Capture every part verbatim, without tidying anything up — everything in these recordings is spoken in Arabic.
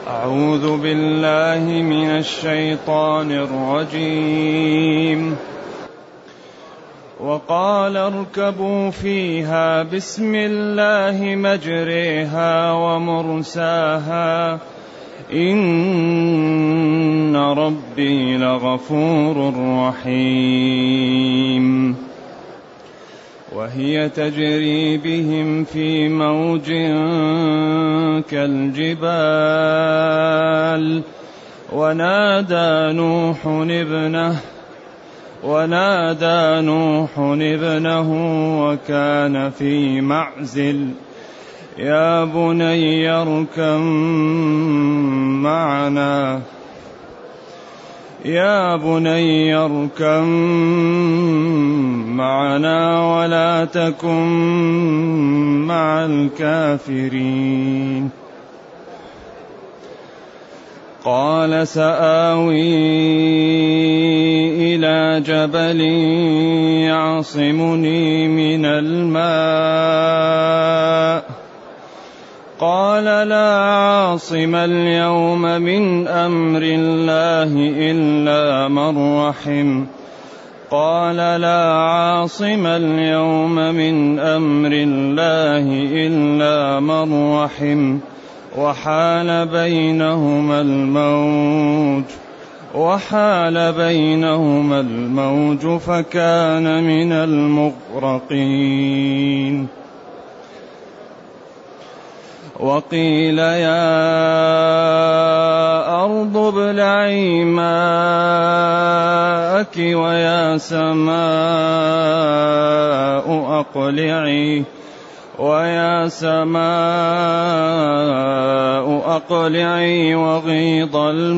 أعوذ بالله من الشيطان الرجيم. وقال اركبوا فيها بسم الله مجريها ومرساها إن ربي لغفور رحيم. وهي تجري بهم في موج كالجبال ونادى نوح ابنه ونادى نوح ابنه وكان في معزل يا بني اركب معنا يا بني اركب معنا ولا تكن مع الكافرين. قال سآوي إلى جبل يعصمني من الماء قال لا عاصم اليوم من أمر الله إلا من رحم قال لا عاصم اليوم من أمر الله إلا من رحم وحال بينهما الموج وحال بينهما الموج فكان من المغرقين. وقيل يا أرض ابلعي ماءك ويا سماء أقلعي ويا سماء أقلعي وغيض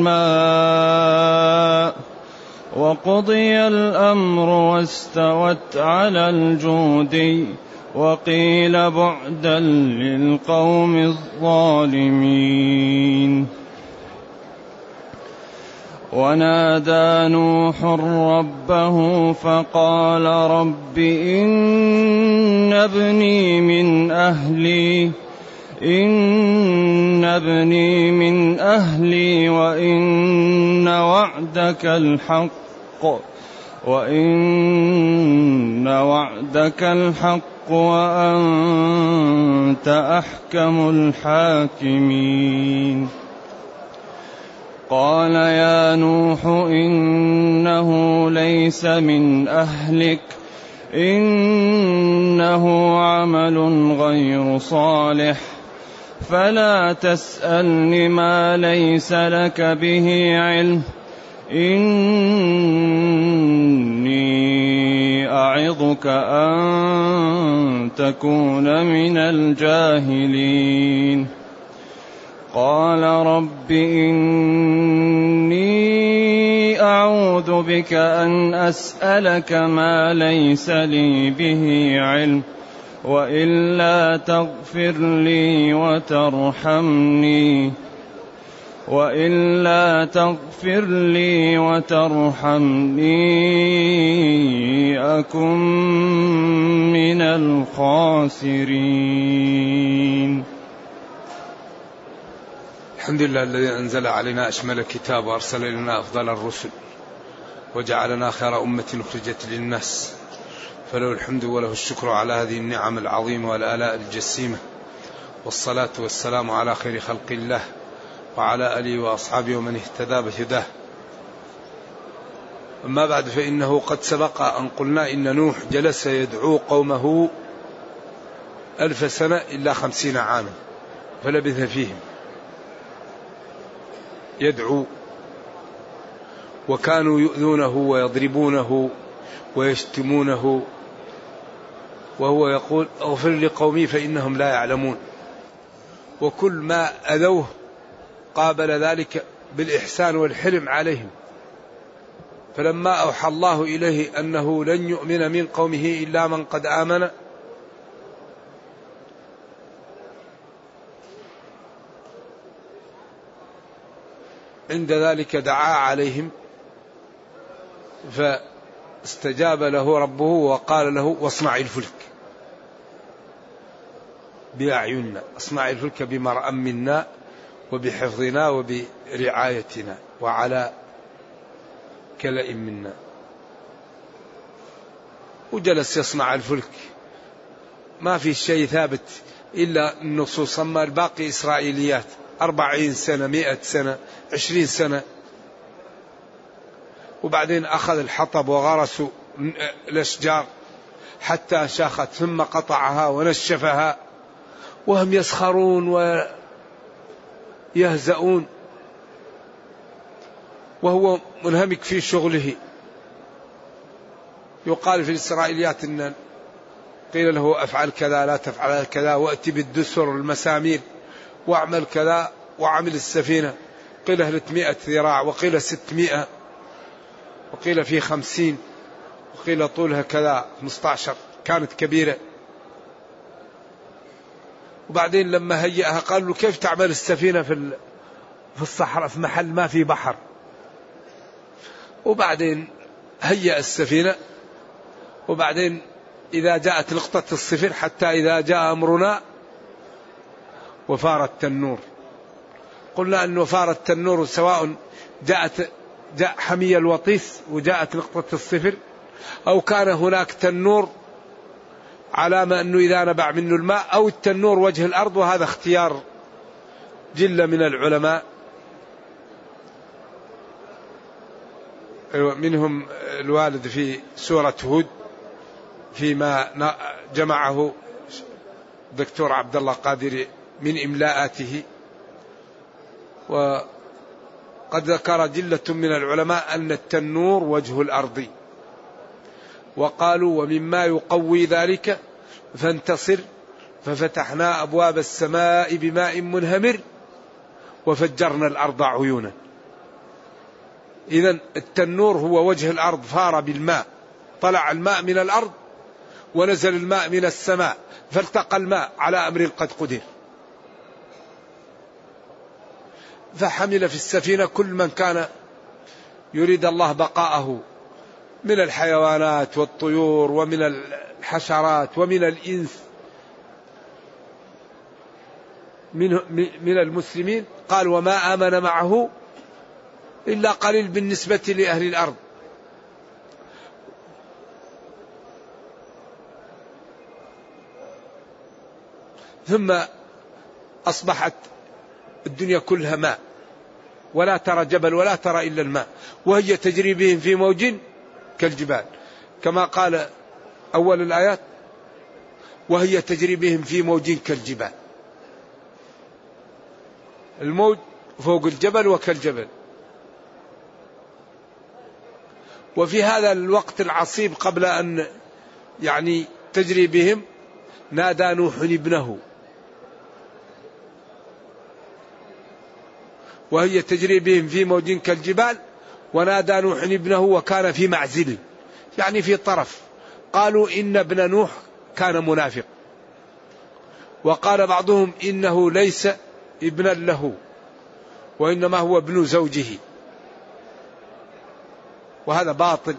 الماء وقضي الأمر واستوت على الجودي وقيل بعدا للقوم الظالمين. ونادى نوح ربه فقال رب إن ابني من أهلي إن ابني من أهلي وإن وعدك الحق وإن وعدك الحق وأنت أحكم الحاكمين. قال يا نوح إنه ليس من أهلك إنه عمل غير صالح فلا تسألني ما ليس لك به علم إني أعظك أن تكون من الجاهلين. قال رب إني أعوذ بك أن أسألك ما ليس لي به علم وإلا تغفر لي وترحمني وإلا تغفر لي وترحمني أكن من الخاسرين. الحمد لله الذي أنزل علينا أشمل الكتاب وأرسل لنا أفضل الرسل وجعلنا خير أمة أخرجت للناس فله الحمد وله الشكر على هذه النعم العظيمة والآلاء الجسيمة والصلاة والسلام على خير خلق الله وعلى آله وأصحابه ومن اهتدى بهداه. أما بعد فإنه قد سبق أن قلنا إن نوح جلس يدعو قومه ألف سنة إلا خمسين عاما فلبث فيهم يدعو وكانوا يؤذونه ويضربونه ويشتمونه وهو يقول اغفر لقومي فإنهم لا يعلمون وكل ما أذوه قابل ذلك بالإحسان والحلم عليهم. فلما أوحى الله إليه أنه لن يؤمن من قومه إلا من قد آمن عند ذلك دعا عليهم فاستجاب له ربه وقال له واصنع الفلك بأعيننا، اصنع الفلك بما أمنا وبحفظنا وبرعايتنا وعلى كلأ منا. وجلس يصنع الفلك، ما في شيء ثابت إلا النصوص، أما الباقي إسرائيليات. أربعين سنة، مئة سنة، عشرين سنة. وبعدين أخذ الحطب وغرسوا الأشجار حتى شاخت، ثم قطعها ونشفها وهم يسخرون ويهزؤون وهو منهمك في شغله. يقال في الإسرائيليات إن قيل له أفعل كذا لا تفعل كذا، وأتي بالدسر المسامير واعمل كذا، وعمل السفينة. قيل ثلاثمائة ذراع، وقيل ستمائة، وقيل في خمسين، وقيل طولها كذا خمسة عشر، كانت كبيرة. وبعدين لما هيئها قالوا له كيف تعمل السفينة في في الصحراء في محل ما في بحر؟ وبعدين هيئ السفينة. وبعدين إذا جاءت لقطة الصفر، حتى إذا جاء أمرنا وفار التنور. قلنا أن وفار التنور سواء جاءت جاء حمي الوطيس وجاءت لقطة الصفر، أو كان هناك تنور علامة أنه إذا نبع منه الماء، أو التنور وجه الأرض. وهذا اختيار جل من العلماء، منهم الوالد في سورة هود فيما جمعه دكتور عبد الله قادري من إملاءاته. وقد ذكر جلة من العلماء أن التنور وجه الأرض، وقالوا ومما يقوي ذلك فانتصر ففتحنا أبواب السماء بماء منهمر وفجرنا الأرض عيونا. إذن التنور هو وجه الأرض، فار بالماء، طلع الماء من الأرض ونزل الماء من السماء، فالتقى الماء على أمر قد قدر. فحمل في السفينة كل من كان يريد الله بقاءه من الحيوانات والطيور ومن الحشرات ومن الإنس من من المسلمين. قال وما آمن معه إلا قليل بالنسبة لأهل الأرض. ثم أصبحت الدنيا كلها ماء، ولا ترى جبل ولا ترى إلا الماء، وهي تجري بهم في موج كالجبال، كما قال أول الآيات وهي تجري بهم في موج كالجبال. الموج فوق الجبل وكالجبل. وفي هذا الوقت العصيب قبل أن يعني تجري بهم نادى نوح ابنه وهي تجري بهم في موج كالجبال، ونادى نوح ابنه وكان في معزل، يعني في طرف. قالوا إن ابن نوح كان منافق، وقال بعضهم إنه ليس ابنا له وإنما هو ابن زوجه، وهذا باطل،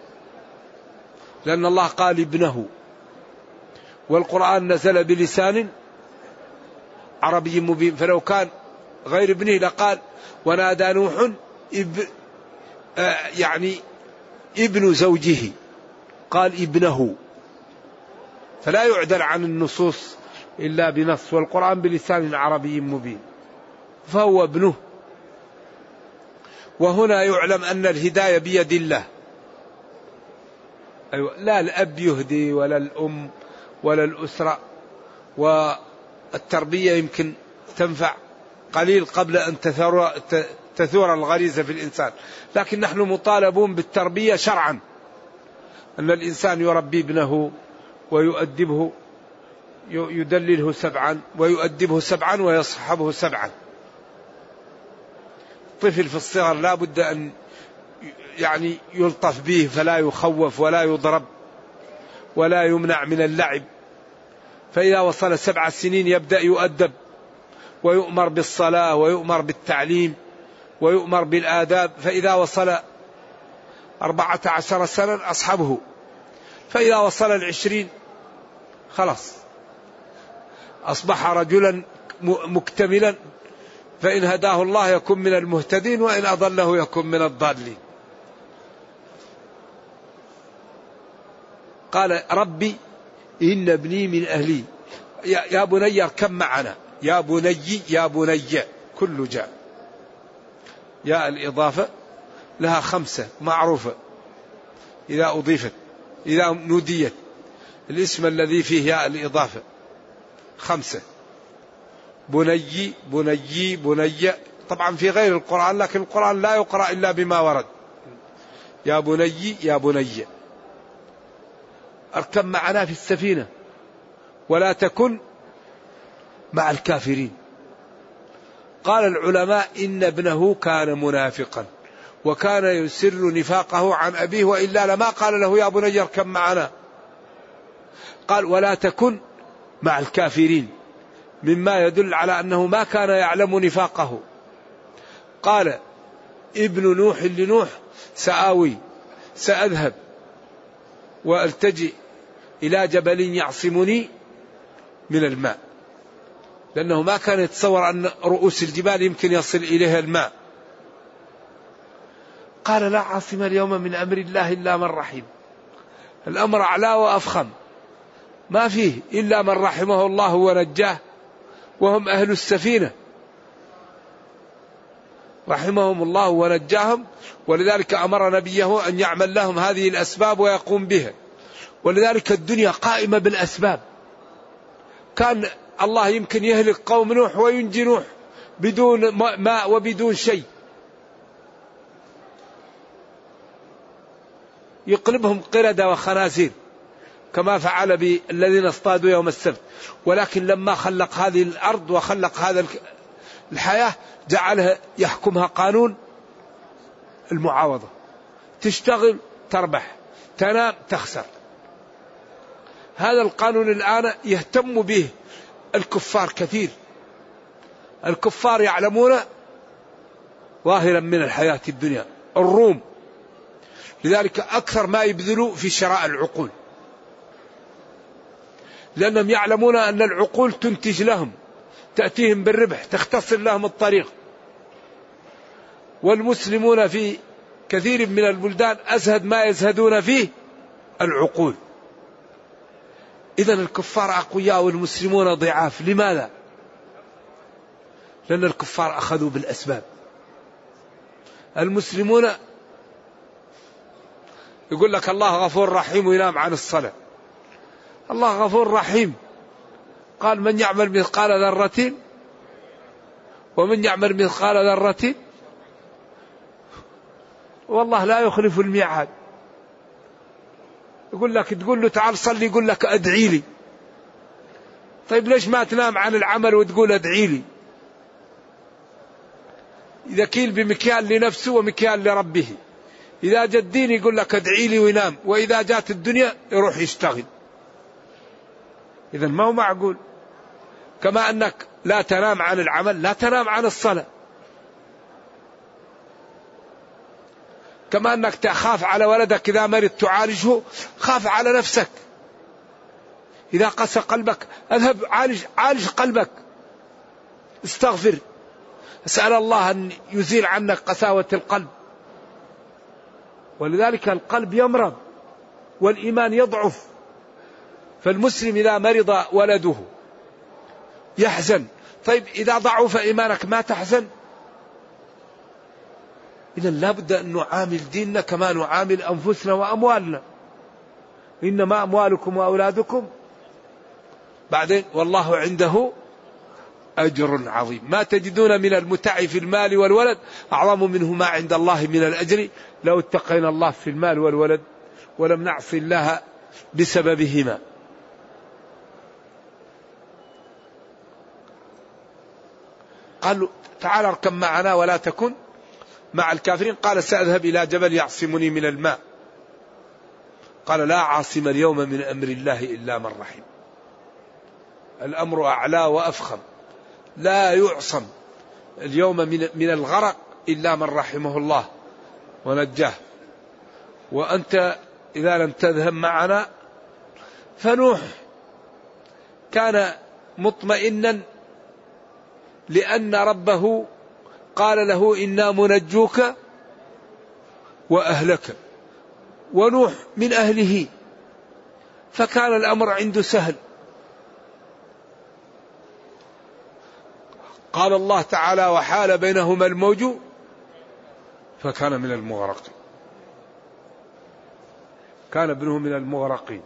لأن الله قال ابنه، والقرآن نزل بلسان عربي مبين. فلو كان غير ابنه لقال ونادى نوح اب آه يعني ابن زوجه، قال ابنه، فلا يعدل عن النصوص إلا بنص، والقرآن بلسان عربي مبين، فهو ابنه. وهنا يعلم أن الهداية بيد الله. أيوة، لا الأب يهدي ولا الأم ولا الأسرة، والتربية يمكن تنفع قليل قبل أن تثور, تثور الغريزة في الإنسان، لكن نحن مطالبون بالتربية شرعا، أن الإنسان يربي ابنه ويؤدبه، يدلله سبعا ويؤدبه سبعا ويصحبه سبعا. طفل في الصغر لا بد أن يعني يلطف به، فلا يخوف ولا يضرب ولا يمنع من اللعب. فإذا وصل سبع سنين يبدأ يؤدب ويؤمر بالصلاة ويؤمر بالتعليم ويؤمر بالآداب. فإذا وصل أربعة عشر سنة أصحبه، فإذا وصل العشرين خلاص أصبح رجلا مكتملا فإن هداه الله يكن من المهتدين وإن أضله يكن من الضالين. قال ربي إن ابني من أهلي يا بني اركب معنا. يا بني يا بني كل جاء. يا الإضافة لها خمسة معروفة إذا أضيفت، إذا نوديت الاسم الذي فيه ياء الإضافة خمسة: بني بني بني. طبعا في غير القرآن، لكن القرآن لا يقرأ إلا بما ورد. يا بني يا بني اركب معنا في السفينة ولا تكن مع الكافرين. قال العلماء إن ابنه كان منافقا وكان يسر نفاقه عن أبيه، وإلا لما قال له يا بني اركب معنا. قال ولا تكن مع الكافرين، مما يدل على أنه ما كان يعلم نفاقه. قال ابن نوح لنوح سآوي سأذهب وألتجئ إلى جبل يعصمني من الماء، لأنه ما كان يتصور أن رؤوس الجبال يمكن يصل إليها الماء. قال لا عاصم اليوم من أمر الله إلا من رحم. الأمر أعلى وأفخم، ما فيه إلا من رحمه الله ونجاه، وهم أهل السفينة رحمهم الله ونجاهم، ولذلك أمر نبيه أن يعمل لهم هذه الأسباب ويقوم بها. ولذلك الدنيا قائمة بالأسباب. كان الله يمكن يهلك قوم نوح وينجي نوح بدون ماء وبدون شيء، يقلبهم قردة وخنازير كما فعل بالذين اصطادوا يوم السبت. ولكن لما خلق هذه الأرض وخلق هذا الحياة جعلها يحكمها قانون المعاوضة، تشتغل تربح، تنام تخسر. هذا القانون الآن يهتم به الكفار كثير. الكفار يعلمون ظاهرا من الحياة الدنيا، الروم لذلك أكثر ما يبذلوا في شراء العقول، لأنهم يعلمون أن العقول تنتج لهم، تأتيهم بالربح، تختصر لهم الطريق. والمسلمون في كثير من البلدان أزهد ما يزهدون فيه العقول. إذن الكفار أقوياء والمسلمون ضعاف. لماذا؟ لأن الكفار أخذوا بالأسباب. المسلمون يقول لك الله غفور رحيم وينام عن الصلاة. الله غفور رحيم قال من يعمل مثقال ذرة ومن يعمل مثقال ذرة والله لا يخلف الميعاد. يقول لك تقول له تعال صلي يقول لك ادعي لي. طيب ليش ما تنام عن العمل وتقول ادعي لي؟ إذا كيل بمكيال لنفسه ومكيال لربه. إذا جاء الدين يقول لك ادعي لي وينام، وإذا جاءت الدنيا يروح يشتغل. إذا ما هو معقول. كما أنك لا تنام عن العمل لا تنام عن الصلاة. كما أنك تخاف على ولدك إذا مرض تعالجه، خاف على نفسك. إذا قسى قلبك اذهب عالج عالج قلبك، استغفر، اسأل الله أن يزيل عنك قساوة القلب. ولذلك القلب يمرض والإيمان يضعف. فالمسلم إذا مرض ولده يحزن. طيب إذا ضعف إيمانك ما تحزن؟ إذا لابد أن نعامل ديننا كما نعامل أنفسنا وأموالنا. إنما أموالكم وأولادكم بعدين والله عنده أجر عظيم. ما تجدون من المتع في المال والولد أعظم منه ما عند الله من الأجر لو اتقينا الله في المال والولد ولم نعصي الله بسببهما. قالوا تعال اركب معنا ولا تكن مع الكافرين. قال سأذهب إلى جبل يعصمني من الماء. قال لا عاصم اليوم من أمر الله إلا من رحم. الأمر أعلى وأفخم، لا يعصم اليوم من من الغرق إلا من رحمه الله ونجاه. وأنت إذا لم تذهب معنا، فنوح كان مطمئنا لأن ربه قال له إنا منجوك وأهلك، ونوح من أهله، فكان الأمر عنده سهل. قال الله تعالى وحال بينهما الموج فكان من المغرقين، كان ابنه من المغرقين.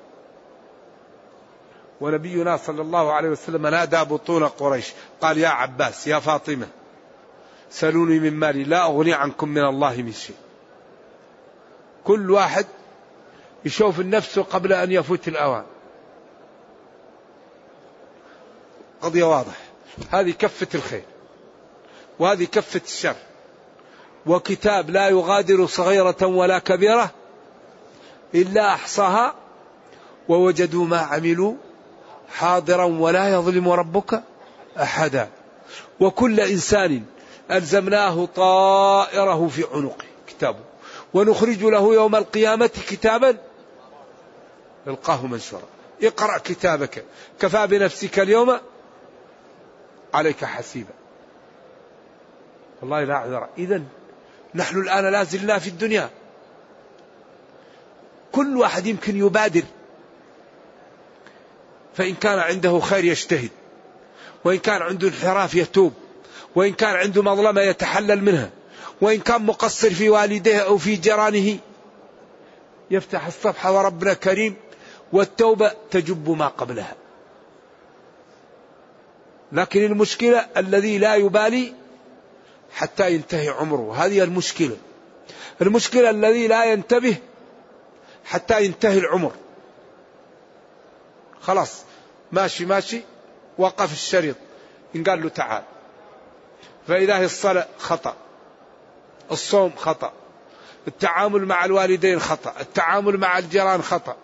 ونبينا صلى الله عليه وسلم نادى بطون قريش قال يا عباس يا فاطمة سلوني من مالي لا أغني عنكم من الله من شيء. كل واحد يشوف النفس قبل أن يفوت الأوان. قضية واضح، هذه كفة الخير وهذه كفة الشر، وكتاب لا يغادر صغيرة ولا كبيرة إلا أحصاها ووجدوا ما عملوا حاضرا ولا يظلم ربك أحدا. وكل إنسان ألزمناه طائره في عنقه كتابه، ونخرج له يوم القيامة كتابا يلقاه منشورا. اقرأ كتابك كفى بنفسك اليوم عليك حسيبا. والله لا أعذر. إذن نحن الآن لا زلنا في الدنيا، كل واحد يمكن يبادر، فإن كان عنده خير يجتهد، وإن كان عنده انحراف يتوب، وإن كان عنده مظلمة يتحلل منها، وإن كان مقصر في والديه أو في جيرانه يفتح الصفحة وربنا كريم، والتوبة تجب ما قبلها. لكن المشكلة الذي لا يبالي حتى ينتهي عمره، هذه المشكلة. المشكلة الذي لا ينتبه حتى ينتهي العمر، خلاص ماشي ماشي وقف الشريط إن قال له تعال. فإذا هي الصلاة خطأ، الصوم خطأ، التعامل مع الوالدين خطأ، التعامل مع الجيران خطأ،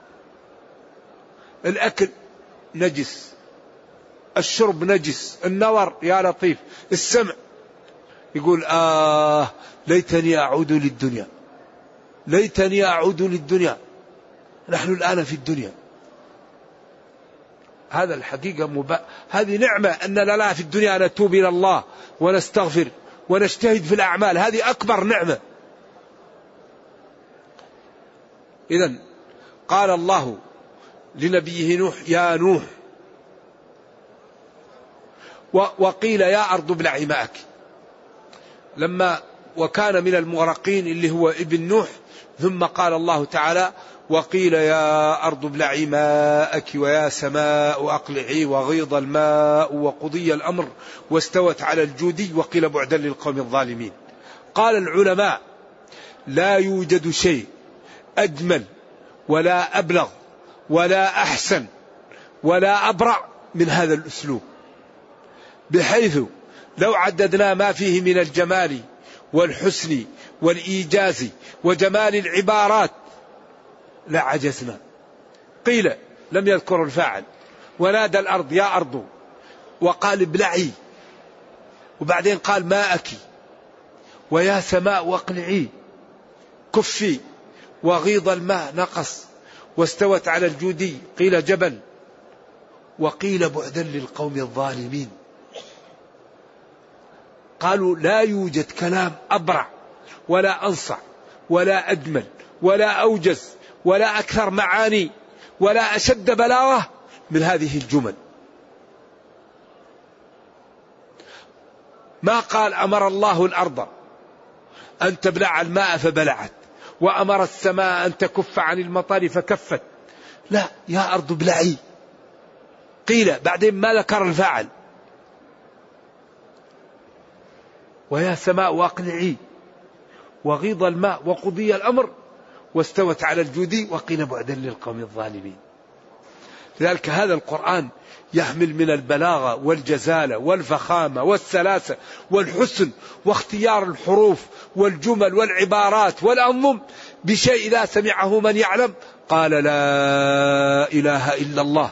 الأكل نجس، الشرب نجس، النظر يا لطيف، السمع. يقول آه ليتني أعود للدنيا، ليتني أعود للدنيا. نحن الآن في الدنيا، هذا الحقيقة مبا... هذه نعمة أننا لا في الدنيا نتوب إلى الله ونستغفر ونجتهد في الأعمال، هذه أكبر نعمة. إذن قال الله لنبيه نوح يا نوح، و... وقيل يا أرض ابلعي ماءك، لما وكان من المغرقين اللي هو ابن نوح. ثم قال الله تعالى وقيل يا أرض ابلعي ماءك ويا سماء أقلعي وغيض الماء وقضي الأمر واستوت على الجودي وقيل بعدا للقوم الظالمين. قال العلماء لا يوجد شيء أجمل ولا أبلغ ولا أحسن ولا أبرع من هذا الأسلوب، بحيث لو عددنا ما فيه من الجمال والحسن والإيجاز وجمال العبارات لعجزنا. قيل لم يذكر الفاعل، ونادى الأرض يا أرض، وقال ابلعي، وبعدين قال ماءك، ويا سماء واقلعي كفي، وغيض الماء نقص، واستوت على الجودي قيل جبل، وقيل بعدا للقوم الظالمين. قالوا لا يوجد كلام أبرع ولا أنصع ولا أجمل ولا أوجز ولا أكثر معاني ولا أشد بلاغة من هذه الجمل. ما قال أمر الله الأرض أن تبلع الماء فبلعت، وأمر السماء أن تكف عن المطر فكفت، لا، يا أرض ابلعي. قيل بعدين ما ذكر الفاعل، ويا سماء واقلعي وغيض الماء وقضي الأمر واستوت على الجودي وقيل بعدا للقوم الظالمين. لذلك هذا القرآن يحمل من البلاغة والجزالة والفخامة والسلاسة والحسن واختيار الحروف والجمل والعبارات والأنظم بشيء إذا سمعه من يعلم قال لا إله إلا الله.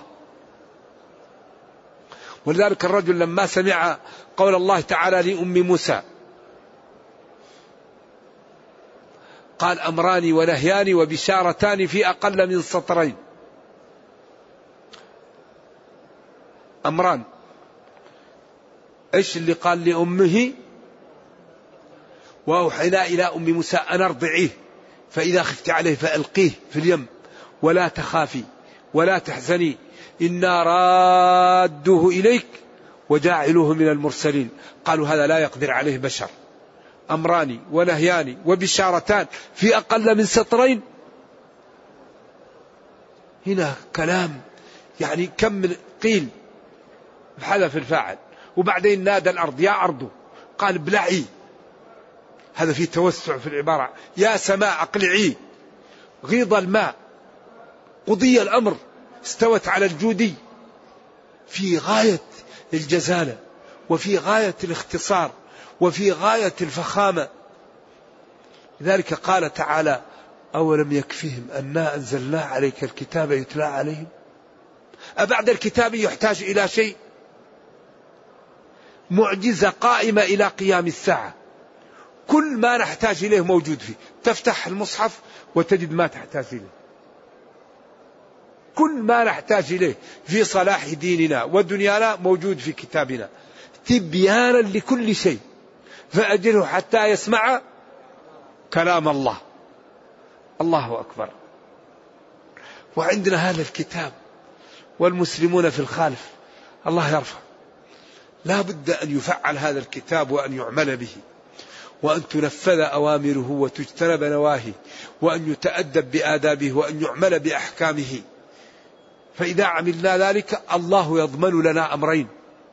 ولذلك الرجل لما سمع قول الله تعالى لأم موسى قال أمران ونهيان وبشارتان في أقل من سطرين. أمران، إيش اللي قال لأمه وأوحينا إلى أم موسى أن أرضعيه فإذا خفت عليه فألقيه في اليم ولا تخافي ولا تحزني إنا رادوه إليك وجاعلوه من المرسلين. قالوا هذا لا يقدر عليه بشر. أمران ونهيان وبشارتان في أقل من سطرين. هنا كلام يعني كم من قيل بحذف الفاعل. وبعدين نادى الأرض يا أرض قال ابلعي. هذا في توسع في العبارة. يا سماء اقلعي. غيض الماء قضي الأمر استوت على الجودي. في غاية الجزالة وفي غاية الاختصار وفي غاية الفخامة. لذلك قال تعالى أولم يكفهم أنا أنزلنا عليك الكتاب يتلى عليهم. أبعد الكتاب يحتاج إلى شيء؟ معجزة قائمة إلى قيام الساعة. كل ما نحتاج إليه موجود فيه. تفتح المصحف وتجد ما تحتاج إليه. كل ما نحتاج إليه في صلاح ديننا ودنيانا موجود في كتابنا تبيانا لكل شيء. فأجله حتى يسمع كلام الله. الله أكبر. وعندنا هذا الكتاب والمسلمون في الخالف. الله يرفع. لا بد أن يفعل هذا الكتاب وأن يعمل به وأن تنفذ أوامره وتجتنب نواهيه وأن يتأدب بآدابه وأن يعمل بأحكامه. فإذا عملنا ذلك الله يضمن لنا أمرين: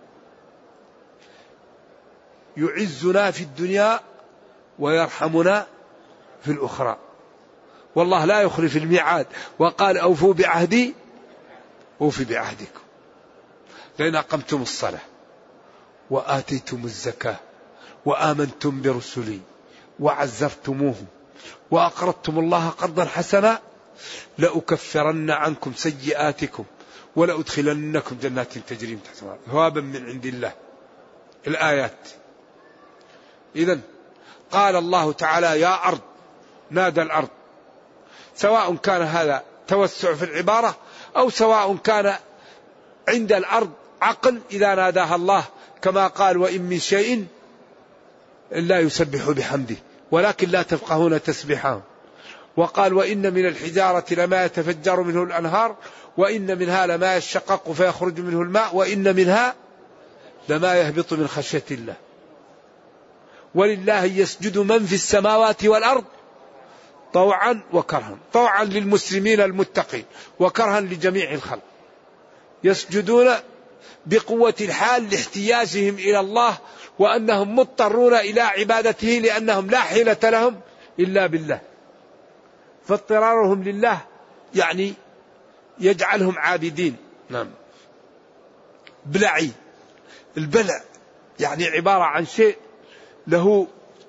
يعزنا في الدنيا ويرحمنا في الأخرى. والله لا يخلف الميعاد. وقال أوفوا بعهدي أوفي بعهدكم. لئن أقمتم الصلاة وآتيتم الزكاة وآمنتم برسلي وعزرتموهم وأقرضتم الله قرضا حسنا لأكفرن عنكم سيئاتكم ولأدخلنكم جنات تجري من تحتها ثوابا من عند الله. الآيات. إذن قال الله تعالى يا أرض. نادى الأرض. سواء كان هذا توسع في العبارة أو سواء كان عند الأرض عقل إذا ناداها الله كما قال وإن من شيء إلا يسبح بحمده ولكن لا تفقهون تسبيحهم. وقال وإن من الحجارة لما يتفجر منه الأنهار وإن منها لما يشقق فيخرج منه الماء وإن منها لما يهبط من خشية الله. ولله يسجد من في السماوات والأرض طوعا وكرها. طوعا للمسلمين المتقين وكرها لجميع الخلق. يسجدون بقوة الحال لاحتياجهم إلى الله وأنهم مضطرون إلى عبادته لأنهم لا حيلة لهم إلا بالله. فاضطرارهم لله يعني يجعلهم عابدين. نعم. بلعي. البلع يعني عبارة عن شيء له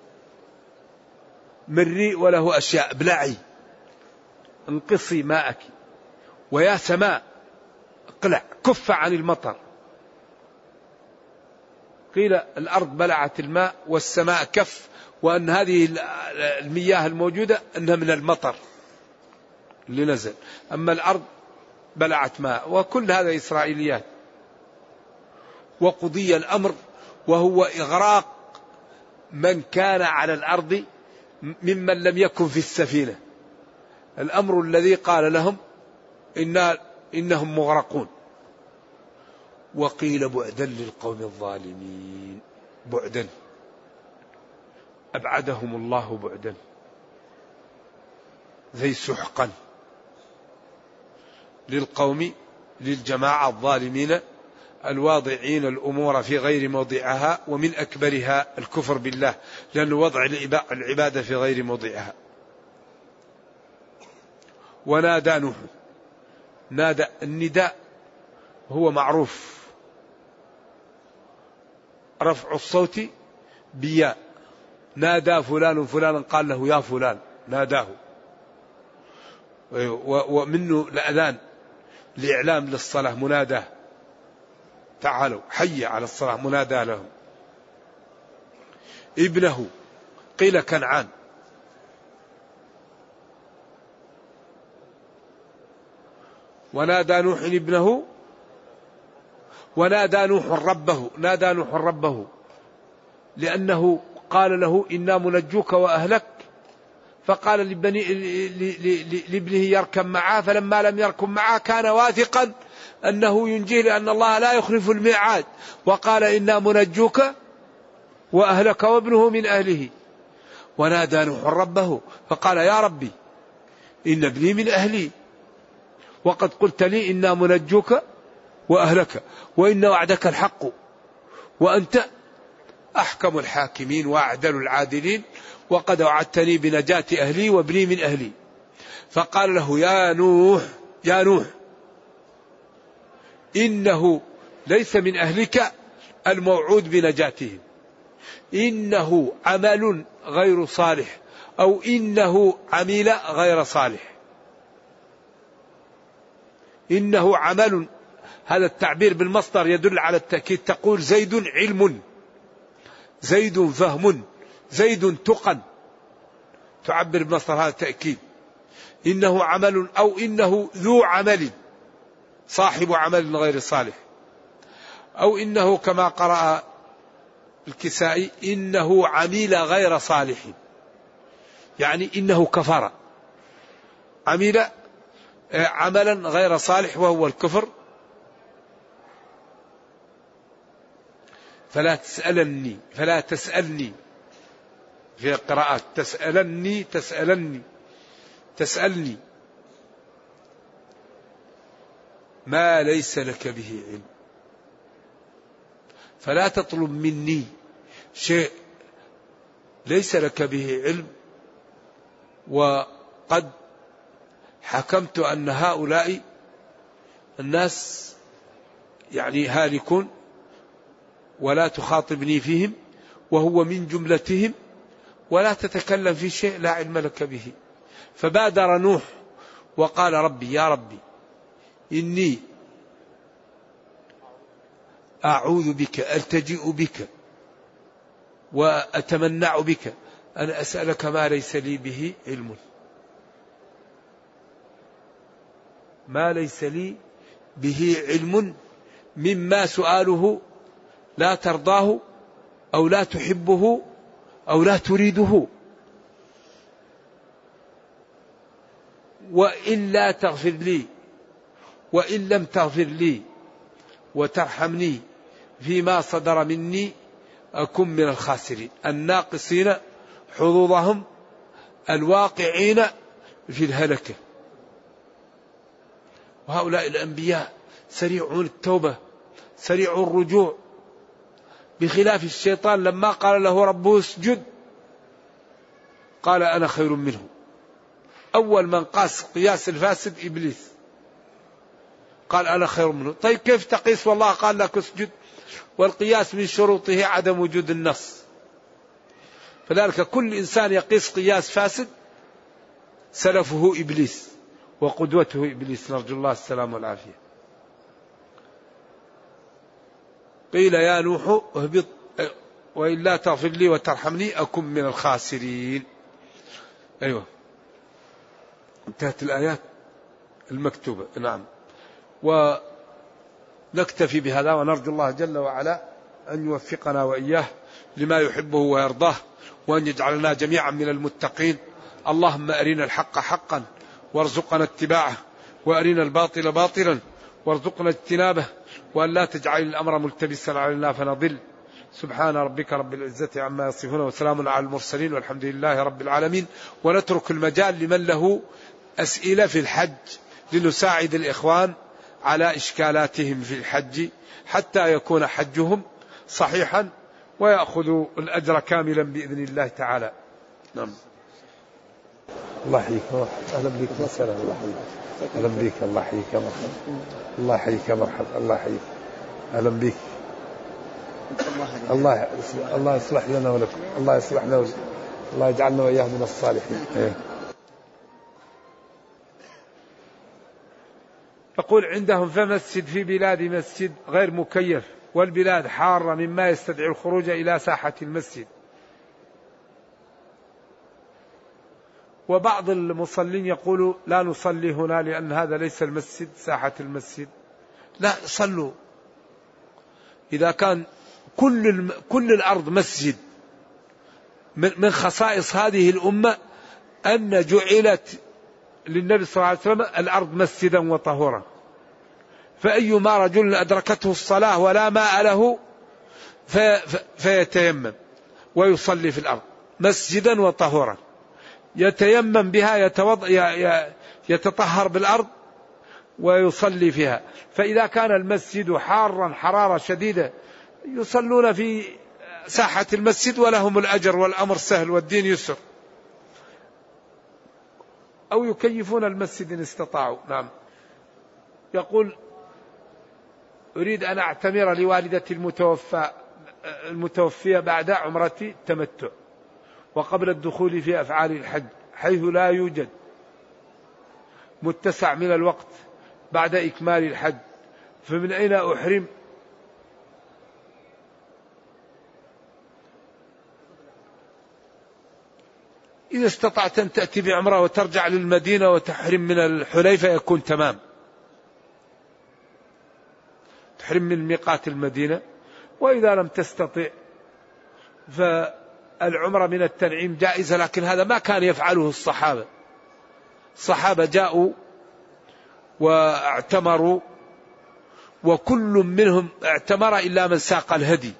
مريء وله أشياء. بلعي انقصي ماءك. ويا سماء اقلع كف عن المطر. قيل الأرض بلعت الماء والسماء كف وأن هذه المياه الموجودة أنها من المطر اللي نزل. أما الأرض بلعت ماء. وكل هذا إسرائيليات. وقضي الأمر وهو إغراق من كان على الأرض ممن لم يكن في السفينة. الأمر الذي قال لهم إن إنهم مغرقون. وقيل بعدا للقوم الظالمين. بعدا أبعدهم الله بعدا زي سحقا للقوم للجماعة الظالمين الواضعين الأمور في غير موضعها ومن أكبرها الكفر بالله لأن وضع العبادة في غير موضعها. ونادى نوح. نادى النداء هو معروف رفع الصوت بياء. نادى فلان فلانا قال له يا فلان ناداه. ومنه الأذان لإعلام للصلاة مناداه. تعالوا حي على الصلاة منادى لهم. ابنه قيل كنعان. ونادى نوح ابنه ونادى نوح ربه، نادى نوح ربه لأنه قال له إنا منجوك وأهلك، فقال لبني لابنه يركب معه، فلما لم يركب معه كان واثقا أنه ينجيه لأن الله لا يخلف الميعاد، وقال إنا منجوك وأهلك وابنه من أهله. ونادى نوح ربه فقال يا ربي إن ابني من أهلي وقد قلت لي إنا منجوك وأهلك وإن وعدك الحق وأنت أحكم الحاكمين وأعدل العادلين وقد وعدتني بنجاة أهلي وابني من أهلي. فقال له يا نوح يا نوح إنه ليس من أهلك الموعود بنجاتهم، إنه عمل غير صالح أو إنه عمل غير صالح. إنه عمل، هذا التعبير بالمصدر يدل على التأكيد، تقول زيد علم، زيد فهم، زيد تقن، تعبر بمصدر هذا التأكيد. إنه عمل أو إنه ذو عمل، صاحب عمل غير صالح، أو إنه كما قرأ الكسائي إنه عمل غير صالح، يعني إنه كفر، عمل عملا غير صالح وهو الكفر. فلا تسألني فلا تسألني في قراءات تسألني تسألني تسألني ما ليس لك به علم، فلا تطلب مني شيء ليس لك به علم، وقد حكمت أن هؤلاء الناس يعني هالكون ولا تخاطبني فيهم وهو من جملتهم، ولا تتكلم في شيء لا علم لك به. فبادر نوح وقال ربي يا ربي إني أعوذ بك ألتجئ بك وأتمنع بك أن أسألك ما ليس لي به علم، ما ليس لي به علم مما سؤاله لا ترضاه أو لا تحبه أو لا تريده، وإلا تغفر لي وإن لم تغفر لي وترحمني فيما صدر مني أكن من الخاسرين الناقصين حظوظهم الواقعين في الهلكة. وهؤلاء الأنبياء سريعون التوبة سريع الرجوع، بخلاف الشيطان لما قال له ربه اسجد قال أنا خير منه. أول من قاس قياس الفاسد إبليس، قال أنا خير منه. طيب كيف تقيس والله قال لك اسجد؟ والقياس من شروطه عدم وجود النص. فذلك كل إنسان يقيس قياس فاسد سلفه إبليس وقدوته إبليس، نرجو الله السلام والعافية. قيل يا نوح اهبط وإلا تغفر لي وترحمني أكن من الخاسرين. أيوة انتهت الآيات المكتوبة. نعم، ونكتفي بهذا ونرجو الله جل وعلا أن يوفقنا وإياه لما يحبه ويرضاه، وأن يجعلنا جميعا من المتقين. اللهم أرنا الحق حقا وارزقنا اتباعه، وأرنا الباطل باطلا وارزقنا اجتنابه، وأن لا تجعل الأمر ملتبسا علينا فنضل. سبحان ربك رب العزة عما يصفون وسلام على المرسلين والحمد لله رب العالمين. ونترك المجال لمن له أسئلة في الحج لنساعد الإخوان على إشكالاتهم في الحج حتى يكون حجهم صحيحا ويأخذوا الأجر كاملا بإذن الله تعالى. نعم. الله يحييك، أهلا بك، السلام أهلا بك، الله يحييك مرحبا، الله يحييك مرحبا، الله يحييك، أهلا بك. الله الله يصلح لنا ولكم، الله يصلح لنا ولكم، الله يجعلنا وإياه من الصالحين. يقول عندهم فمسجد في بلاد مسجد غير مكيف والبلاد حارة مما يستدعي الخروج إلى ساحة المسجد، وبعض المصلين يقولوا لا نصلي هنا لأن هذا ليس المسجد ساحة المسجد. لا، صلوا إذا كان كل كل الأرض مسجد، من خصائص هذه الأمة أن جعلت للنبي صلى الله عليه وسلم الأرض مسجدا وطهورا، فأيما رجل أدركته الصلاة ولا ماء له في فيتيمم ويصلي في الأرض مسجدا وطهورا، يتيمم بها، يتوضأ يتطهر بالأرض ويصلي فيها. فإذا كان المسجد حارا حرارة شديدة يصلون في ساحة المسجد ولهم الأجر والأمر سهل والدين يسر، أو يكيفون المسجد إن استطاعوا. نعم. يقول أريد أن أعتمر لوالدتي المتوفى المتوفية بعد عمرة التمتع وقبل الدخول في أفعال الحج، حيث لا يوجد متسع من الوقت بعد إكمال الحج، فمن أين أحرم؟ إذا استطعت أن تأتي بعمرة وترجع للمدينة وتحرم من الحليفة يكون تمام، تحرم من ميقات المدينة. وإذا لم تستطع فالعمرة من التنعيم جائزة، لكن هذا ما كان يفعله الصحابة. الصحابة جاءوا واعتمروا وكل منهم اعتمر إلا من ساق الهدي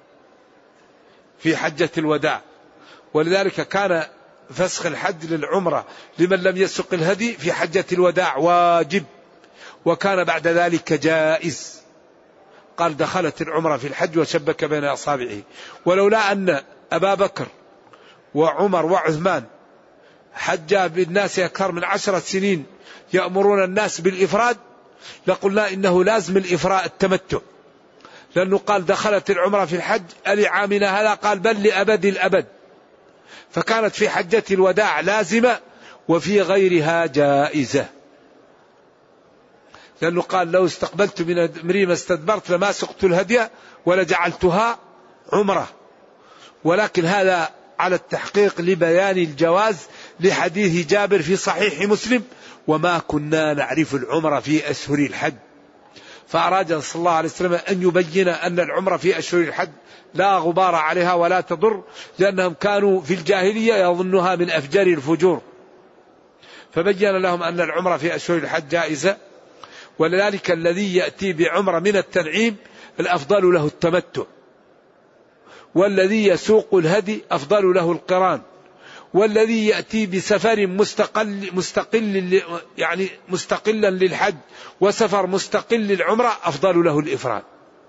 في حجة الوداع، ولذلك كان فسخ الحج للعمرة لمن لم يسق الهدي في حجة الوداع واجب، وكان بعد ذلك جائز. قال دخلت العمرة في الحج وشبك بين أصابعه. ولولا أن أبا بكر وعمر وعثمان حجا بالناس أكثر من عشرة سنين يأمرون الناس بالإفراد لقلنا إنه لازم الإفراد التمتع، لأنه قال دخلت العمرة في الحج ألعامنا هذا، قال بل لأبد الأبد. فكانت في حجة الوداع لازمة وفي غيرها جائزة، لأنه قال لو استقبلت من أمري ما استدبرت لما سقت الهدي ولجعلتها عمرة. ولكن هذا على التحقيق لبيان الجواز لحديث جابر في صحيح مسلم: وما كنا نعرف العمرة في أشهر الحج. فأراد صلى الله عليه وسلم أن يبين أن العمرة في أشهر الحج لا غبار عليها ولا تضر، لأنهم كانوا في الجاهلية يظنها من أفجر الفجور، فبين لهم أن العمرة في أشهر الحج جائزة. ولذلك الذي يأتي بعمرة من التنعيم الأفضل له التمتع، والذي يسوق الهدي أفضل له القران، والذي يأتي بسفر مستقل مستقل يعني مستقلا للحج وسفر مستقل للعمرة أفضل له الإفراد.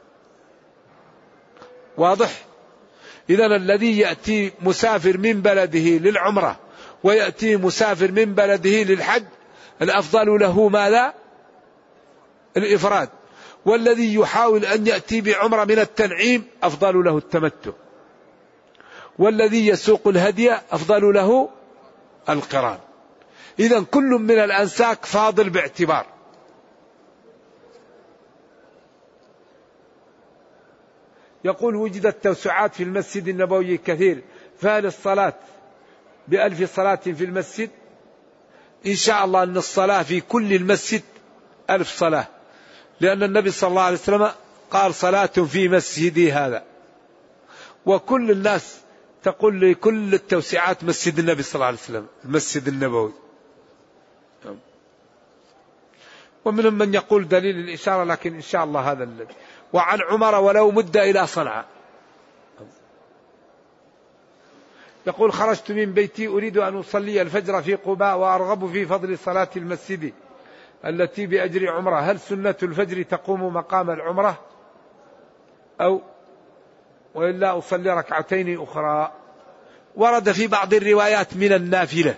واضح؟ إذن الذي يأتي مسافر من بلده للعمرة ويأتي مسافر من بلده للحج الأفضل له ماذا؟ الإفراد. والذي يحاول أن يأتي بعمرة من التنعيم أفضل له التمتع، والذي يسوق الهدي أفضل له القران. إذن كل من الأنساك فاضل باعتبار. يقول وجدت توسعات في المسجد النبوي كثير، فهل الصلاة بألف صلاة في المسجد؟ إن شاء الله أن الصلاة في كل المسجد ألف صلاة، لأن النبي صلى الله عليه وسلم قال صلاة في مسجدي هذا. وكل الناس تقول لكل التوسعات مسجد النبي صلى الله عليه وسلم المسجد النبوي. ومنهم من يقول دليل الإشارة، لكن إن شاء الله هذا الذي. وعن عمر ولو مد إلى صنعاء يقول خرجت من بيتي أريد أن أصلي الفجر في قباء وأرغب في فضل صلاة المسجد التي بأجر عمرة، هل سنة الفجر تقوم مقام العمرة أو وإلا أصلي ركعتين أخرى؟ ورد في بعض الروايات من النافلة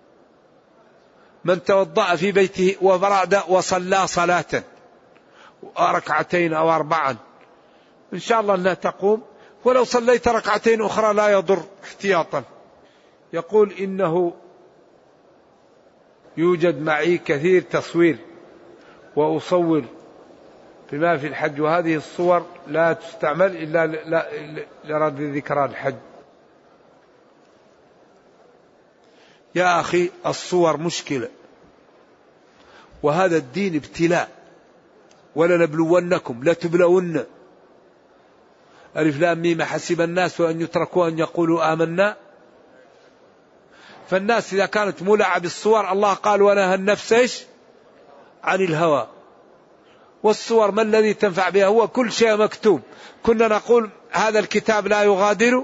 من توضأ في بيته وبرد وصلى صلاة ركعتين أو أربعا إن شاء الله أنها تقوم، ولو صليت ركعتين أخرى لا يضر احتياطا. يقول إنه يوجد معي كثير تصوير وأصور بما في الحج، وهذه الصور لا تستعمل إلا لرد ذكرى الحج. يا أخي الصور مشكلة، وهذا الدين ابتلاء، ولنبلونكم لتبلون ألف لام ميم حسب الناس وأن يتركوا أن يقولوا آمنا. فالناس إذا كانت مولعة بالصور الله قال ونهى النفس إيش عن الهوى. والصور ما الذي تنفع بها؟ هو كل شيء مكتوب. كنا نقول هذا الكتاب لا يغادر،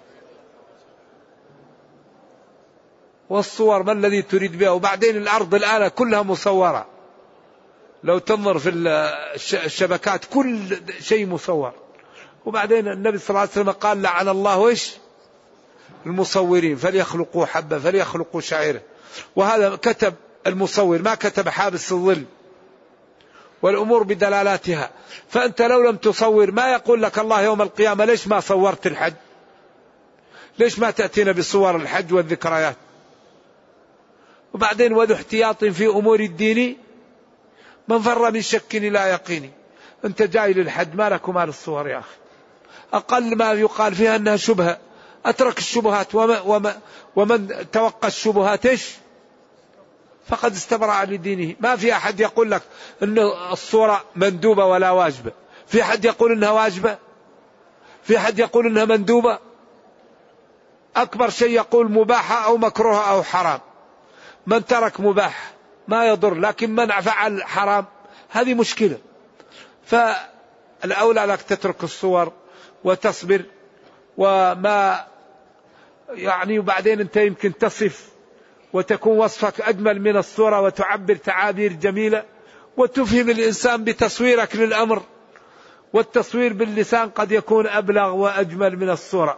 والصور ما الذي تريد بها؟ وبعدين الأرض الآن كلها مصورة، لو تنظر في الشبكات كل شيء مصور. وبعدين النبي صلى الله عليه وسلم قال لعن الله إيش المصورين فليخلقوا حبة فليخلقوا شعيرة. وهذا كتب المصور ما كتب حابس الظل، والأمور بدلالاتها. فأنت لو لم تصور ما يقول لك الله يوم القيامة ليش ما صورت الحج؟ ليش ما تأتينا بصور الحج والذكريات؟ وبعدين وذو احتياط في أمور الدين من فر من شك إلى يقين. أنت جاي للحج ما لك مال الصور يا أخي، أقل ما يقال فيها أنها شبهة. أترك الشبهات وما وما ومن توقع الشبهات إيش فقد استبرأ لدينه. ما في أحد يقول لك أن الصورة مندوبة ولا واجبة. في أحد يقول أنها واجبة؟ في أحد يقول أنها مندوبة؟ أكبر شيء يقول مباحة أو مكروه أو حرام. من ترك مباح ما يضر، لكن من فعل حرام هذه مشكلة. فالأولى لك تترك الصور وتصبر وما يعني. وبعدين أنت يمكن تصف وتكون وصفك أجمل من الصورة وتعبر تعابير جميلة وتفهم الإنسان بتصويرك للأمر. والتصوير باللسان قد يكون أبلغ وأجمل من الصورة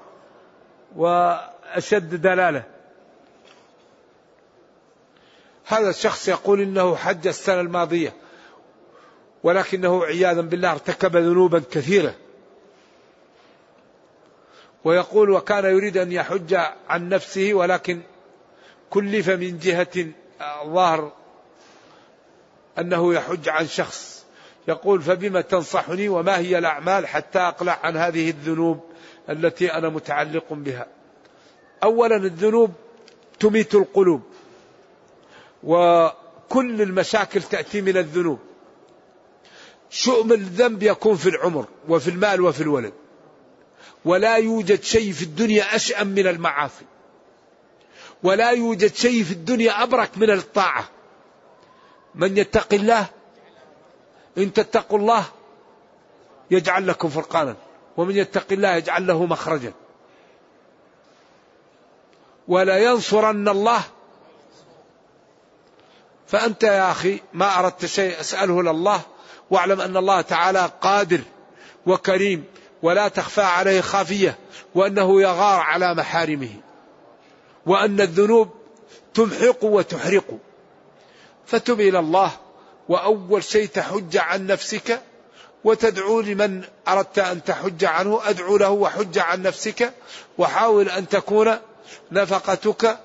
وأشد دلالة. هذا الشخص يقول إنه حج السنة الماضية ولكنه عياذا بالله ارتكب ذنوبا كثيرة، ويقول وكان يريد أن يحج عن نفسه ولكن كلف من جهة الظاهر أنه يحج عن شخص. يقول فبما تنصحني وما هي الأعمال حتى أقلع عن هذه الذنوب التي أنا متعلق بها؟ أولا الذنوب تميت القلوب، وكل المشاكل تأتي من الذنوب. شؤم الذنب يكون في العمر وفي المال وفي الولد، ولا يوجد شيء في الدنيا أشأم من المعاصي، ولا يوجد شيء في الدنيا أبرك من الطاعة. من يتق الله إن تتقوا الله يجعل لكم فرقانا ومن يتق الله يجعل له مخرجا ولا ينصرن الله. فأنت يا أخي ما أردت شيء أسأله لله، واعلم أن الله تعالى قادر وكريم ولا تخفى عليه خافية، وأنه يغار على محارمه، وأن الذنوب تمحق وتحرق. فتب إلى الله، وأول شيء تحج عن نفسك وتدعو لمن أردت أن تحج عنه، أدعو له وحج عن نفسك، وحاول أن تكون نفقتك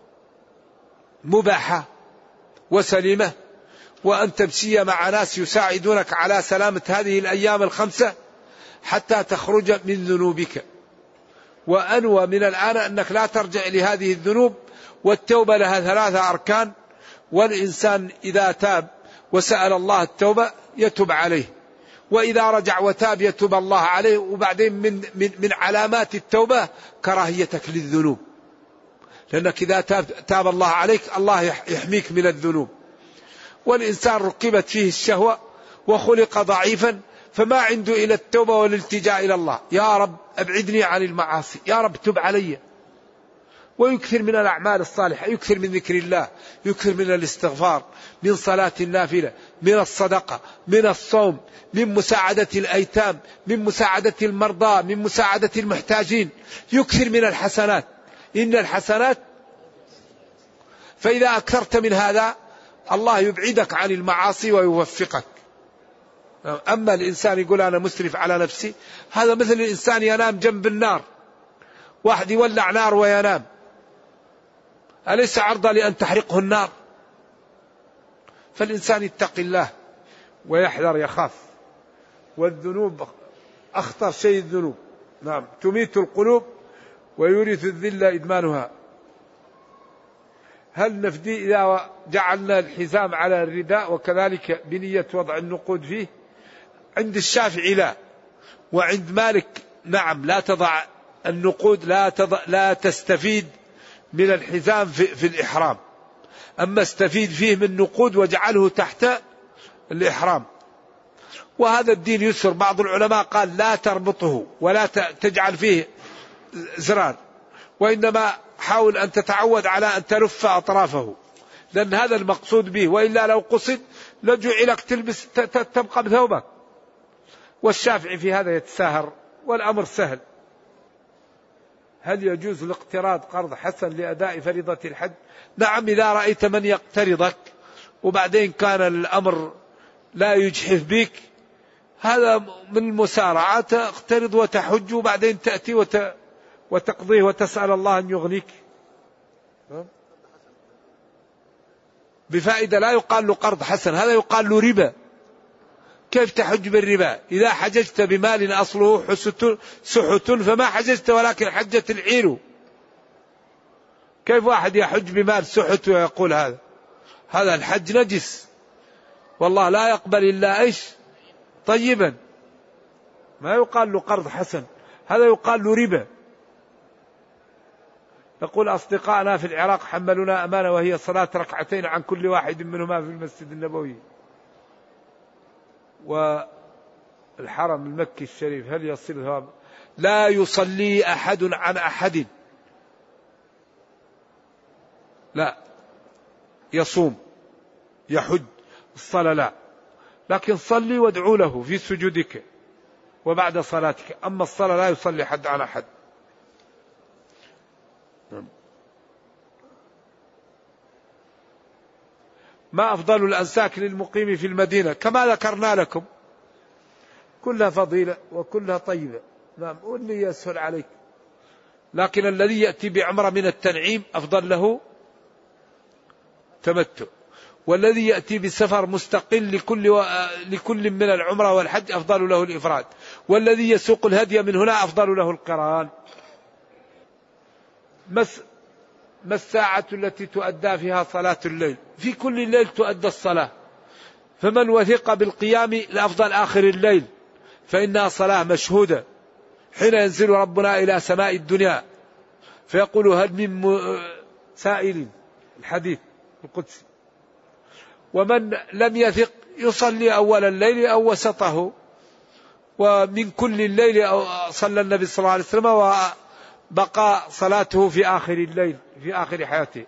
مباحة وسليمة، وأن تمشي مع ناس يساعدونك على سلامة هذه الأيام الخمسة حتى تخرج من ذنوبك. وأنوى من الآن أنك لا ترجع لهذه الذنوب. والتوبة لها ثلاثة أركان، والإنسان إذا تاب وسأل الله التوبة يتوب عليه، وإذا رجع وتاب يتوب الله عليه. وبعدين من, من, من علامات التوبة كراهيتك للذنوب، لأنك إذا تاب, تاب الله عليك الله يحميك من الذنوب. والإنسان ركبت فيه الشهوة وخلق ضعيفا، فما عنده إلى التوبة والالتجاء إلى الله. يا رب أبعدني عن المعاصي، يا رب تب علي. ويكثر من الأعمال الصالحة، يكثر من ذكر الله، يكثر من الاستغفار، من صلاة النافلة، من الصدقة، من الصوم، من مساعدة الأيتام، من مساعدة المرضى، من مساعدة المحتاجين. يكثر من الحسنات، إن الحسنات. فإذا أكثرت من هذا الله يبعدك عن المعاصي ويوفقك. أما الإنسان يقول أنا مسرف على نفسي، هذا مثل الإنسان ينام جنب النار، واحد يولع نار وينام، أليس عرضة لأن تحرقه النار؟ فالإنسان يتقي الله ويحذر يخاف. والذنوب أخطر شيء الذنوب، نعم تميت القلوب ويورث الذل إدمانها. هل نفدي إذا جعلنا الحزام على الرداء وكذلك بنية وضع النقود فيه؟ عند الشافعي لا، وعند مالك نعم لا تضع النقود، لا, تضع لا تستفيد من الحزام في, في الإحرام، أما استفيد فيه من نقود واجعله تحت الإحرام. وهذا الدين يسر. بعض العلماء قال لا تربطه ولا تجعل فيه زرار، وإنما حاول أن تتعود على أن تلف أطرافه، لأن هذا المقصود به، وإلا لو قصد لجعلك تلبس تبقى بثوبك. والشافعي في هذا يتساهر والأمر سهل. هل يجوز الاقتراض قرض حسن لأداء فريضة الحج؟ نعم، إذا رأيت من يقترضك وبعدين كان الأمر لا يجحف بك، هذا من المسارعات، اقترض وتحج وبعدين تأتي وت... وتقضيه وتسأل الله أن يغنيك بفائدة. لا يقال له قرض حسن، هذا يقال له ربا. كيف تحج بالربا؟ إذا حججت بمال أصله سحت فما حججت ولكن حجت العير. كيف واحد يحج بمال سحت ويقول هذا؟ هذا الحج نجس، والله لا يقبل إلا إيش؟ طيبا. ما يقال له قرض حسن، هذا يقال له ربا. يقول أصدقائنا في العراق حملونا أمانة وهي صلاة ركعتين عن كل واحد منهما في المسجد النبوي والحرم المكي الشريف، هل يصل ثواب؟ لا يصلي أحد عن أحد، لا يصوم يحج، الصلاة لا، لكن صلي وادعو له في سجودك وبعد صلاتك، أما الصلاة لا يصلي حد عن أحد. ما أفضل الأنساك للمقيم في المدينة؟ كما ذكرنا لكم، كلها فضيلة وكلها طيبة، نعم، واللي يسهل عليك. لكن الذي يأتي بعمرة من التنعيم أفضل له تمتع، والذي يأتي بسفر مستقل لكل, و... لكل من العمرة والحج أفضل له الإفراد، والذي يسوق الهدي من هنا أفضل له القران. مس... ما الساعة التي تؤدى فيها صلاة الليل؟ في كل الليل تؤدى الصلاة، فمن وثق بالقيام لأفضل آخر الليل فإنها صلاة مشهودة، حين ينزل ربنا إلى سماء الدنيا فيقول هل من سائل، الحديث القدسي. ومن لم يثق يصلي أول الليل أو وسطه، ومن كل الليل صلى النبي صلى الله عليه وسلم وبقى صلاته في آخر الليل في آخر حياته.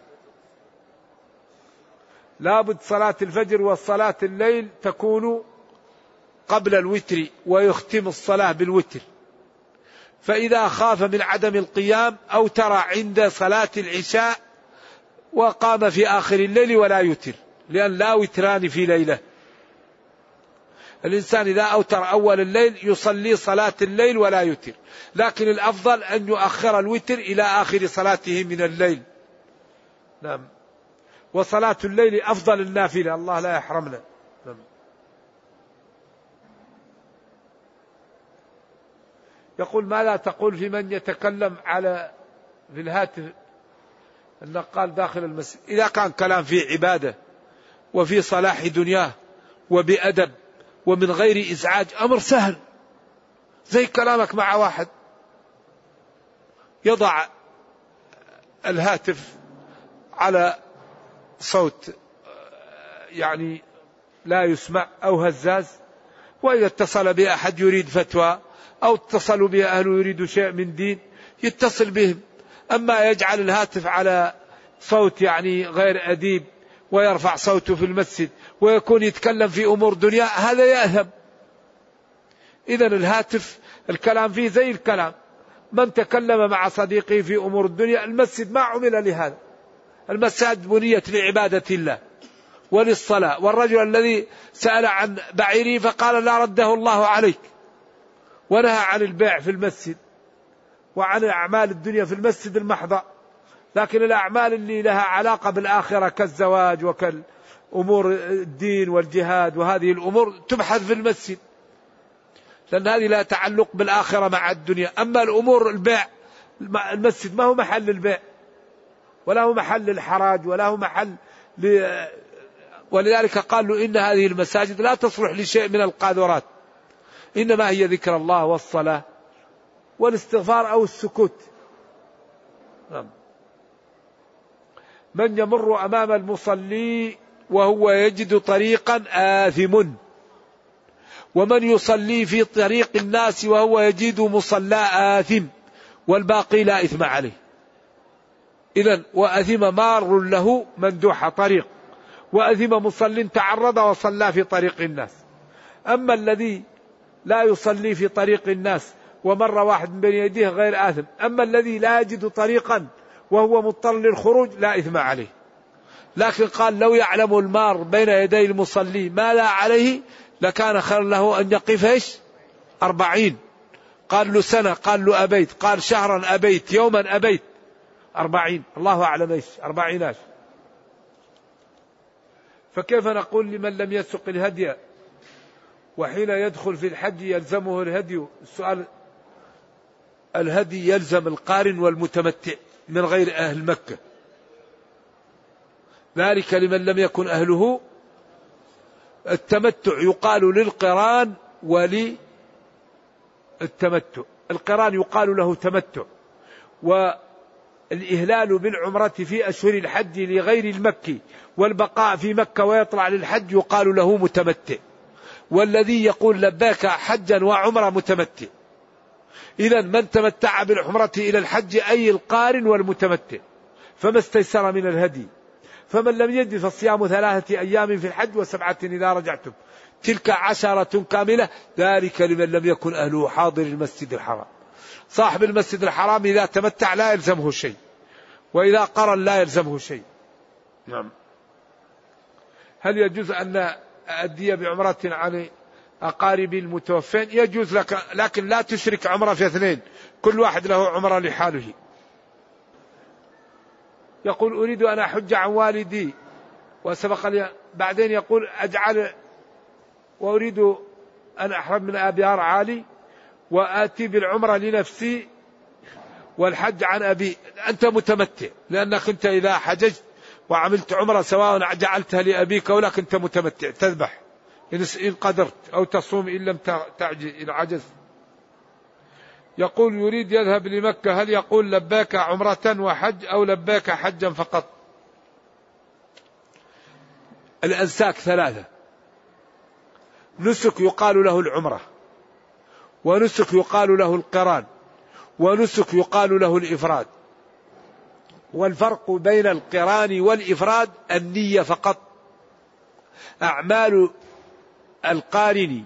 لابد صلاة الفجر والصلاة الليل تكون قبل الوتر، ويختم الصلاة بالوتر. فإذا خاف من عدم القيام أو ترى عند صلاة العشاء وقام في آخر الليل ولا يتر، لأن لا وتران في ليلة. الإنسان إذا أوتر أول الليل يصلي صلاة الليل ولا يتر، لكن الأفضل أن يؤخر الوتر إلى آخر صلاته من الليل. نعم، وصلاة الليل أفضل النافلة، الله لا يحرمنا. نعم. يقول ماذا تقول في من يتكلم على في الهاتف النقال داخل المسجد؟ إذا كان كلام فيه عبادة وفي صلاح دنياه وبأدب ومن غير إزعاج أمر سهل، زي كلامك مع واحد يضع الهاتف على صوت يعني لا يسمع أو هزاز، وإذا اتصل بأحد يريد فتوى أو اتصلوا به أهل يريد شيء من دين يتصل بهم. أما يجعل الهاتف على صوت يعني غير أديب ويرفع صوته في المسجد ويكون يتكلم في أمور دنيا، هذا يأثم. إذن الهاتف الكلام فيه زي الكلام، من تكلم مع صديقه في أمور الدنيا، المسجد ما عمل لهذا، المساجد بنيت لعبادة الله وللصلاة. والرجل الذي سأل عن بعيره فقال لا رده الله عليك، ونهى عن البيع في المسجد وعن أعمال الدنيا في المسجد المحضة. لكن الأعمال اللي لها علاقة بالآخرة كالزواج وكالأمور الدين والجهاد وهذه الأمور تبحث في المسجد، لأن هذه لا تعلق بالآخرة مع الدنيا. أما الأمور البيع، المسجد ما هو محل البيع ولا هو محل الحراج ولا هو محل ل... ولذلك قالوا إن هذه المساجد لا تصلح لشيء من القاذورات، إنما هي ذكر الله والصلاة والاستغفار أو السكوت. من يمر أمام المصلي وهو يجد طريقا آثم، ومن يصلي في طريق الناس وهو يجد مصلى آثم، والباقي لا إثم عليه. إذن وأثم مار له مندوح طريق، وأثم مصل تعرض وصلى في طريق الناس. أما الذي لا يصلي في طريق الناس ومر واحد من بين يديه غير آثم، أما الذي لا يجد طريقا وهو مضطر للخروج لا إثم عليه. لكن قال لو يعلم المار بين يدي المصلي ما لا عليه لكان خير له أن يقف إيش أربعين. قال له سنة، قال له أبيت، قال شهرا أبيت، يوما أبيت، أربعين، الله أعلم إيش أربعين إيش. فكيف نقول لمن لم يسق الهدي وحين يدخل في الحج يلزمه الهدي؟ السؤال الهدي يلزم القارن والمتمتع من غير أهل مكة، ذلك لمن لم يكن أهله. التمتع يقال للقران وللتمتع. القران يقال له تمتع، والإهلال بالعمرة في أشهر الحج لغير المكي والبقاء في مكة ويطلع للحج يقال له متمتع. والذي يقول لباك حجا وعمرة متمتع. إذا من تمتع بالعمرة إلى الحج أي القارن والمتمتع، فما استيسر من الهدي. فمن لم يجد فصيام ثلاثة أيام في الحج وسبعة إذا رجعتم، تلك عشرة كاملة، ذلك لمن لم يكن أهله حاضر المسجد الحرام. صاحب المسجد الحرام إذا تمتع لا يلزمه شيء، وإذا قرن لا يلزمه شيء. نعم. هل يجوز أن أدي بعمرة عن أقارب المتوفين؟ يجوز لك، لكن لا تشرك عمرة في اثنين، كل واحد له عمرة لحاله. يقول أريد أن أحج عن والدي وسبق لي، بعدين يقول أجعل وأريد أن أحرم من آبيار عالي وآتي بالعمرة لنفسي والحج عن أبي. أنت متمتع، لأنك أنت إذا حججت وعملت عمرة سواء جعلتها لأبيك أو لك أنت متمتع، تذبح إن قدرت أو تصوم إن لم تعجز إن عجز. يقول يريد يذهب لمكة، هل يقول لباك عمرة وحج أو لباك حجا فقط؟ الأنساك ثلاثة: نسك يقال له العمرة، ونسك يقال له القران، ونسك يقال له الإفراد. والفرق بين القران والإفراد النية فقط. أعمال القارن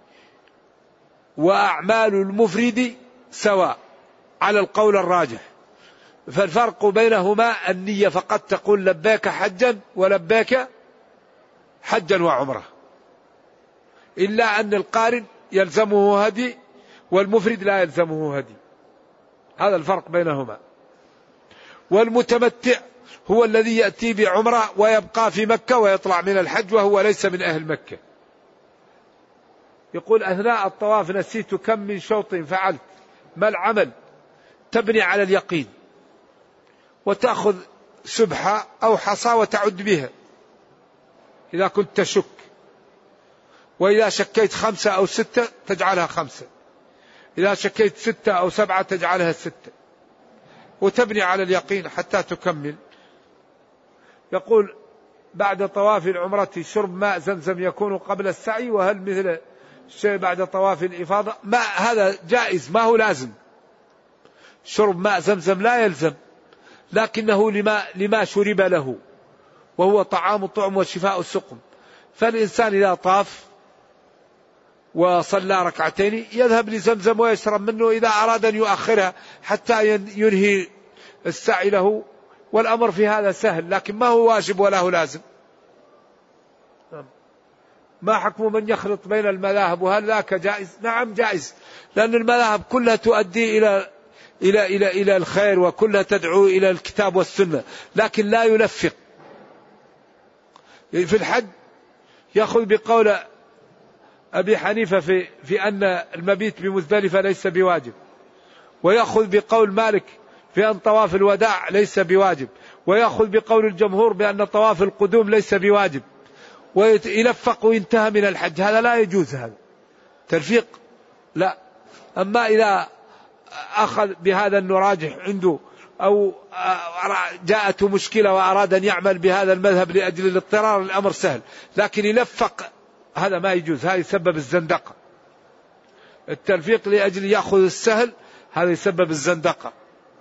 وأعمال المفرد سواء على القول الراجح، فالفرق بينهما النية فقط، تقول لباك حجا ولباك حجا وعمرة، إلا أن القارن يلزمه هدي والمفرد لا يلزمه هدي. هذا الفرق بينهما. والمتمتع هو الذي يأتي بعمرة ويبقى في مكة ويطلع من الحج وهو ليس من أهل مكة. يقول أثناء الطواف نسيت كم من شوط فعلت، ما العمل؟ تبني على اليقين وتأخذ سبحة أو حصى وتعد بها إذا كنت تشك، وإذا شكيت خمسة أو ستة تجعلها خمسة، إذا شكيت ستة أو سبعة تجعلها ستة، وتبني على اليقين حتى تكمل. يقول بعد طواف العمرة شرب ماء زمزم يكون قبل السعي، وهل مثل الشيء بعد طواف الإفاضة؟ ما هذا جائز، ما هو لازم. شرب ماء زمزم لا يلزم، لكنه لما, لما شرب له، وهو طعام الطعم وشفاء السقم. فالإنسان إذا طاف وصلى ركعتين يذهب لزمزم ويشرب منه إذا أراد أن يؤخرها حتى ينهي السعي له، والأمر في هذا سهل، لكن ما هو واجب ولا هو لازم. ما حكم من يخلط بين المذاهب وهل ذاك جائز؟ نعم جائز، لأن المذاهب كلها تؤدي إلى إلى إلى إلى الخير، وكلها تدعو إلى الكتاب والسنة، لكن لا يلفق. في الحج يأخذ بقول أبي حنيفة في في أن المبيت بمزدلفة ليس بواجب، ويأخذ بقول مالك في أن طواف الوداع ليس بواجب، ويأخذ بقول الجمهور بأن طواف القدوم ليس بواجب، ويلفق وينتهى من الحج. هذا لا يجوز، هذا تلفيق لا. أما إذا أخذ بهذا أنه راجح عنده، أو جاءته مشكلة وأراد أن يعمل بهذا المذهب لأجل الاضطرار، الأمر سهل. لكن يلفق هذا ما يجوز، هذا يسبب الزندقة. التلفيق لأجل يأخذ السهل هذا يسبب الزندقة،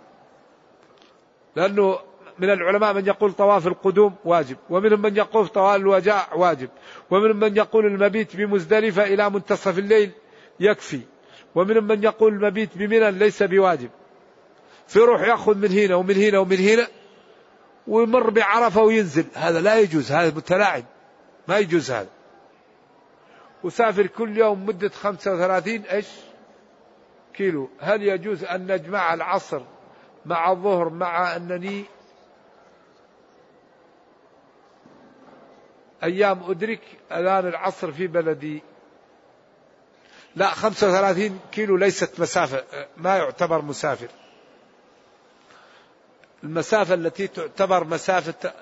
لأنه من العلماء من يقول طواف القدوم واجب، ومنهم من يقول طواف الوداع واجب، ومنهم من يقول المبيت بمزدلفة إلى منتصف الليل يكفي، ومنهم من يقول المبيت بمنى ليس بواجب، فيروح يأخذ من هنا ومن هنا ومن هنا ويمر بعرفة وينزل. هذا لا يجوز، هذا متلاعب، ما يجوز هذا. وسافر كل يوم مدة خمسة وثلاثين إيش كيلو، هل يجوز أن نجمع العصر مع الظهر مع أنني أيام أدرك أذان العصر في بلدي؟ لا، خمسة وثلاثين كيلو ليست مسافة، ما يعتبر مسافر. المسافة التي تعتبر مسافة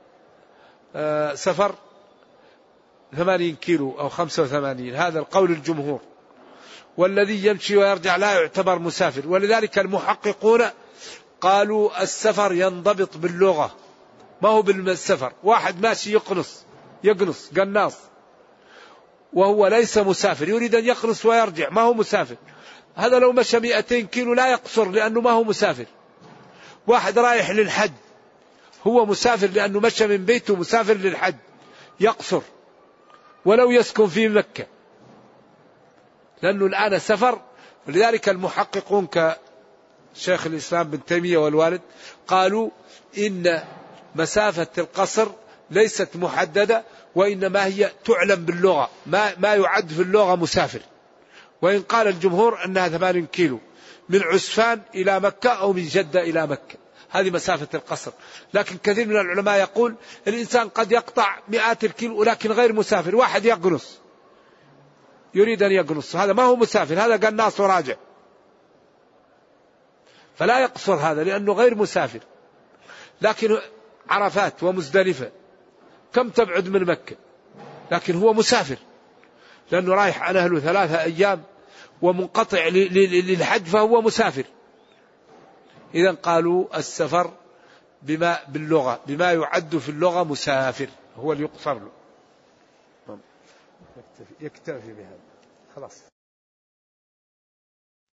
سفر ثمانين كيلو أو خمسة وثمانين، هذا القول الجمهور. والذي يمشي ويرجع لا يعتبر مسافر. ولذلك المحققون قالوا السفر ينضبط باللغة، ما هو بالسفر. واحد ماشي يقنص يقنص قناص وهو ليس مسافر، يريد أن يقنص ويرجع، ما هو مسافر. هذا لو مشى مئتين كيلو لا يقصر لأنه ما هو مسافر. واحد رايح للحج هو مسافر لأنه مشى من بيته مسافر للحج، يقصر ولو يسكن في مكة، لأنه الآن سفر. ولذلك المحققون كشيخ الإسلام بن تيمية والوالد قالوا إن مسافة القصر ليست محددة، وإنما هي تعلم باللغة، ما, ما يعد في اللغة مسافر. وإن قال الجمهور أنها ثمانين كيلو من عسفان إلى مكة أو من جدة إلى مكة، هذه مسافة القصر. لكن كثير من العلماء يقول الإنسان قد يقطع مئات الكيلو ولكن غير مسافر. واحد يقنص يريد أن يقنص، هذا ما هو مسافر، هذا قناص وراجع، فلا يقصر هذا لأنه غير مسافر. لكن عرفات ومزدلفة كم تبعد من مكة، لكن هو مسافر لأنه رايح عن أهله ثلاثة أيام ومنقطع للحج، فهو مسافر. إذا قالوا السفر بما باللغة بما يعد في اللغة مسافر هو اللي يقصر له. يكتفي, يكتفي بهذا خلاص.